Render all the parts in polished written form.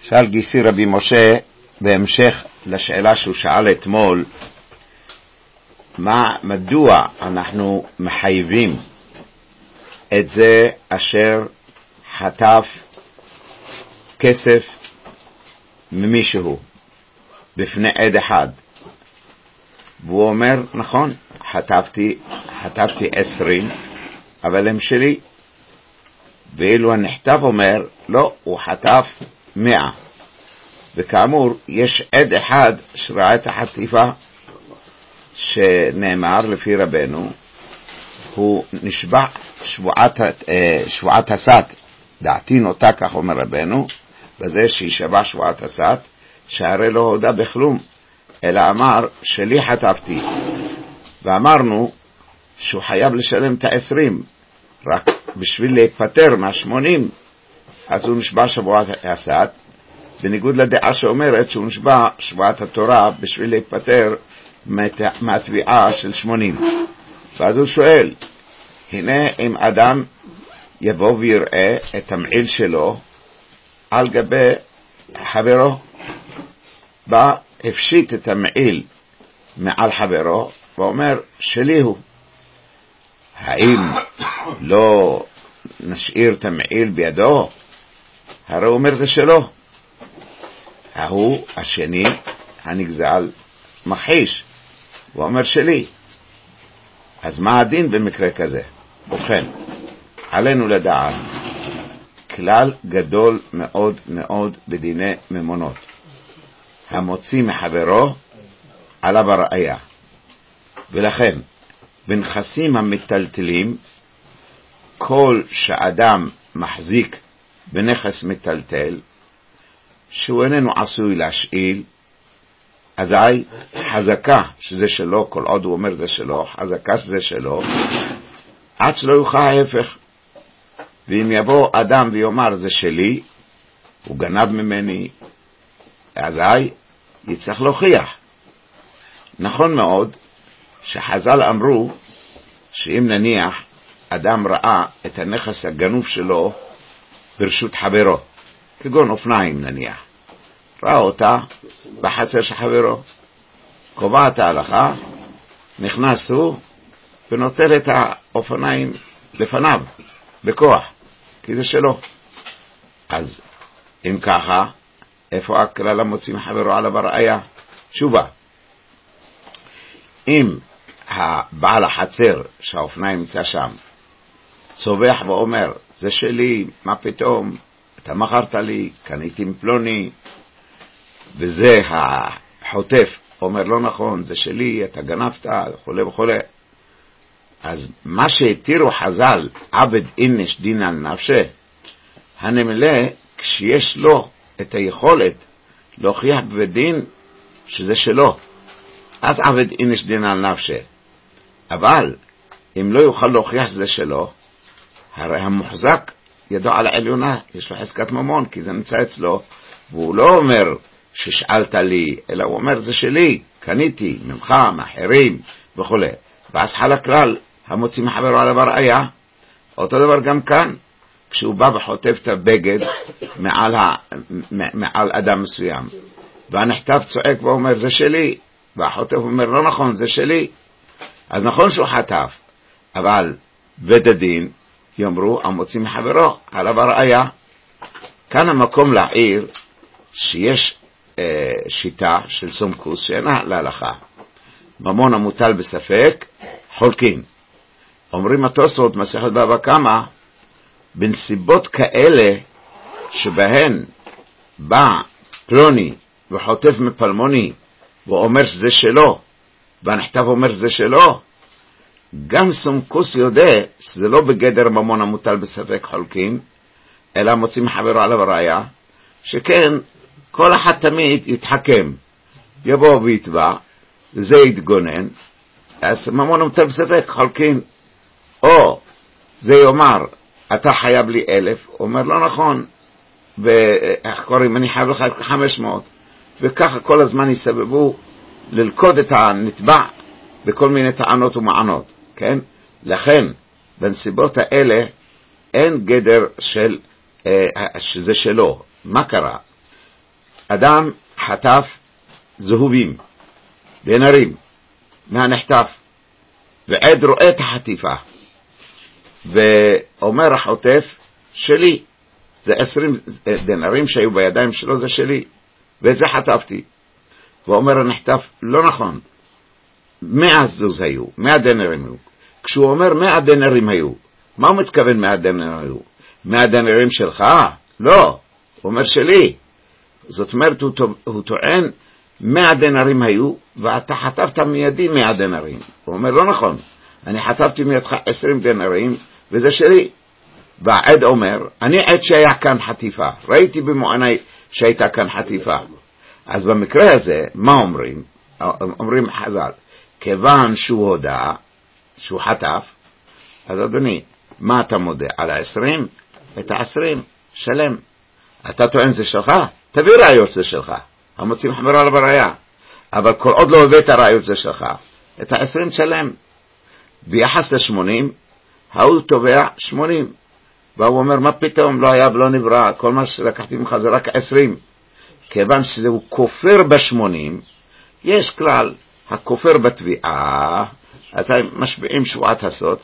שאל גיסי רבי משה בהמשך לשאלה שהוא שאל אתמול, מדוע אנחנו מחייבים את זה אשר חטף כסף ממישהו בפני עד אחד? והוא אומר, נכון, חטפתי 20, אבל הם שלי. ואילו הנכתב אומר, לא, הוא חטף 100. וכאמור, יש עד אחד שראה את החטיפה, שנאמר לפי רבנו, הוא נשבע שבועת הסת, דעתי נוטה, כך אומר רבנו, בזה שישבע שבועת הסת, שהרי לא הודע בכלום, אלא אמר שלי חטפתי. ואמרנו שהוא חייב לשלם את 20, רק בשביל להיפטר 80, אז הוא נשבע שבועת הסת, בניגוד לדעה שאומרת שהוא נשבע שבועת התורה בשביל להיפטר מהתביעה של 80. ואז הוא שואל, הנה אם אדם יבוא ויראה את המעיל שלו על גבי חברו, בא הפשיט את המעיל מעל חברו ואומר שלי הוא, האם לא נשאיר את המעיל בידו? הרי הוא אומר זה שלו. ההוא השני הנגזל מכחיש, הוא אומר שלי. אז מה הדין במקרה כזה? ובכן, עלינו לדעת כלל גדול מאוד מאוד בדיני ממונות, המוציא מחברו עליו הראיה. ולכן בנכסים המטלטלים, כל שאדם מחזיק בנכס מטלטל שהוא איננו עשוי להשאיל, אזי חזקה שזה שלו, כל עוד הוא אומר זה שלו, חזקה שזה שלו, עד שלא יוכל ההפך. ואם יבוא אדם ויאמר זה שלי, הוא גנב ממני, אזי יצטרך להוכיח. נכון מאוד שחז"ל אמרו שאם נניח אדם ראה את הנכס הגנוב שלו ברשות חברו, כגון אופניים נניח, ראה אותה בחצר של חברו, קובעת ההלכה, נכנס הוא ונוטל את האופניים לפניו בכוח, כי זה שלו. אז אם ככה, איפה הכלל המוציא מחברו עליו הראיה? תשובה, אם הבעל החצר שהאופניים נמצא שם צובח ואומר זה שלי, מה פתאום, אתה מכרת לי, קניתי מפלוני, וזה החוטף אומר לא נכון, זה שלי, אתה גנבת, וכו' וכו', אז מה שהתירו חז"ל עבד אינש דין על נפשה, הנמלא כשיש לו את היכולת להוכיח בדין שזה שלו, אז עבד אינש דין על נפשה. אבל אם לא יוכל להוכיח שזה שלו, הרי המוחזק ידו על העליונה, יש לו חזקת ממון, כי זה נמצא אצלו, והוא לא אומר ששאלת לי, אלא הוא אומר זה שלי, קניתי ממך, מאחרים וכו'. ואז חל הכלל המוציא מחברו עליו הראיה. אותו דבר גם כאן, כשהוא בא וחוטף את הבגד מעל אדם מסוים, והנכתב צועק ואומר זה שלי, והחוטף אומר לא נכון, זה שלי, אז נכון שהוא חטף, אבל בית הדין יאמרו המוציא מחברו עליו הראיה. כאן המקום להעיר שיש שיטה של סומכוס שאינה להלכה, ממון המוטל בספק חולקין. אומרים התוספות מסכת בבא קמא, בנסיבות כאלה שבהן בא פלוני וחוטף מפלמוני ואומר שזה שלו, והנכתב אומר שזה שלו, גם סומכוס יודע שזה לא בגדר ממון המוטל בספק חולקין, אלא מוציא מחברו עליו הראיה, שכן כל אחד תמיד יתחכם, יבוא ויתבע, וזה יתגונן, אז ממון המוטל בספק חולקין. או זה יאמר אתה חייב לי 1,000, הוא אומר לא נכון, ואיך קוראים, אני חייב לך 500, וככה כל הזמן יסבבו ללכוד את הנתבע בכל מיני טענות ומענות, כן? לכן בנסיבות האלה אין גדר של שזה שלו. מה קרה? אדם חטף זהובים, דינרים, מהנחטף, ועד רואה את החטיפה, ואומר החוטף, שלי, זה 20 דינרים שהיו בידיים שלו, זה שלי, ואת זה חטפתי. ואומר הנחטף, לא נכון, 100 זוז היו, 100 דינרים היו. כשהוא אומר 100 דינרים היו, מה הוא מתכוון 100 דינרים היו? 100 דינרים שלך? לא, הוא אומר שלי. זאת אומרת, הוא טוען 100 דינרים היו, ואתה חטפת מידי 100 דינרים. הוא אומר, לא נכון, אני חטפתי מידך 20 דינרים, וזה שלי. והעד אומר, אני עד שהיה כאן חטיפה, ראיתי במועני שהייתה כאן חטיפה. אז במקרה הזה, מה אומרים? אומרים חז"ל, כיוון שהוא הודע, שהוא חטף, אז אדוני, מה אתה מודה? על 20? את 20, שלם. אתה טוען זה שלך? תביא ראיות זה שלך. המוצאים חמרה על בראיה. אבל כל עוד לא הבאת ראיות זה שלך, את 20 שלם. ביחס ל-80, הוא תובע 80. והוא אומר, מה פתאום, לא היה ולא נברא, כל מה שלקחתי ממך זה רק 20. כיוון שזהו כופר ב-80, יש כלל, הכופר בתביעה, אז הם משביעים שבועת הסוד,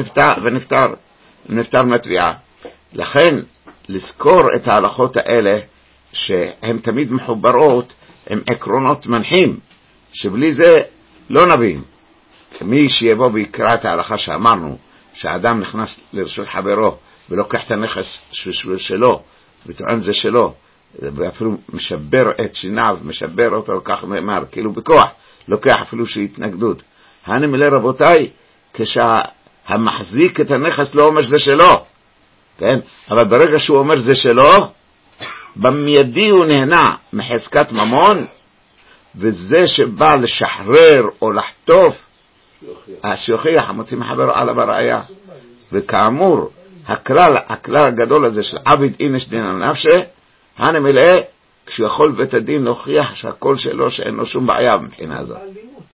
ונפטר מהתביעה. לכן, לזכור את ההלכות האלה, שהן תמיד מחוברות, הם עקרונות מנחים, שבלי זה לא נבין. מי שיבוא ויקרא את ההלכה שאמרנו, שהאדם נכנס לרשות חברו, ולוקח את הנכס שלו, וטוען זה שלו, ואפילו משבר את שיניו, משבר אותו כך נאמר, כאילו בכוח, לוקח אפילו שהתנגדות. אני מלא רבותיי, כשהמחזיק את הנכס לא אומר זה שלו, כן? אבל ברגע שהוא אומר זה שלו, במיידי הוא נהנה מחזקת ממון, וזה שבא לשחרר או לחטוף, שיוכיח, המוצאים מחבר על הבראיה. וכאמור, הכלל הגדול הזה של עביד אינש דין על נפשה, אני מלא, כשיכול בית הדין להוכיח שהכל שלו, שאין לו שום בעיה מבחינה הזאת.